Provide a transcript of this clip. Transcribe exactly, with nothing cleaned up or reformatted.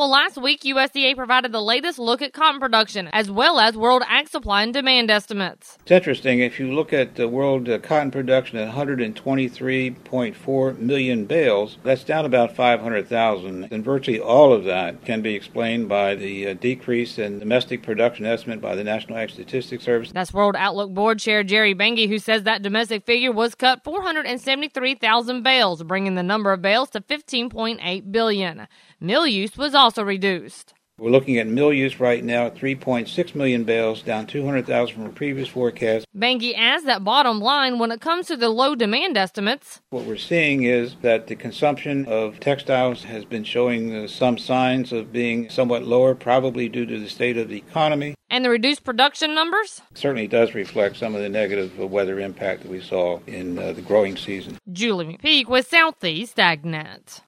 Well, last week, U S D A provided the latest look at cotton production, as well as world ag supply and demand estimates. It's interesting. If you look at the world uh, cotton production at one hundred twenty-three point four million bales, that's down about five hundred thousand. And virtually all of that can be explained by the uh, decrease in domestic production estimate by the National Ag Statistics Service. That's World Outlook Board Chair Jerry Bengi, who says that domestic figure was cut four hundred seventy-three thousand bales, bringing the number of bales to fifteen point eight billion. Mill use was also reduced. We're looking at mill use right now at three point six million bales, down two hundred thousand from a previous forecast. Bengi adds that bottom line, when it comes to the low demand estimates, what we're seeing is that the consumption of textiles has been showing uh, some signs of being somewhat lower, probably due to the state of the economy. And the reduced production numbers certainly does reflect some of the negative weather impact that we saw in uh, the growing season. Julie McPeak with Southeast AgNet.